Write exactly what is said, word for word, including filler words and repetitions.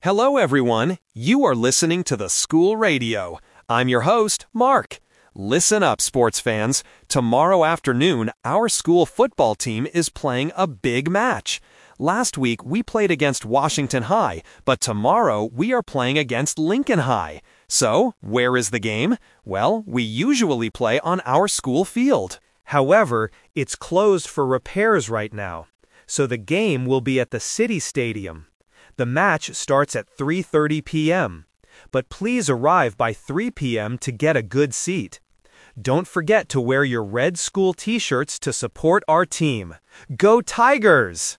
Hello, everyone. You are listening to the school radio. I'm your host, Mark. Listen up, sports fans. Tomorrow afternoon, our school football team is playing a big match. Last week, we played against Washington High, but tomorrow we are playing against Lincoln High. So, where is the game? Well, we usually play on our school field. However, it's closed for repairs right now, so the game will be at the City Stadium. The match starts at three thirty p m, but please arrive by three p m to get a good seat. Don't forget to wear your red school t-shirts to support our team. Go Tigers!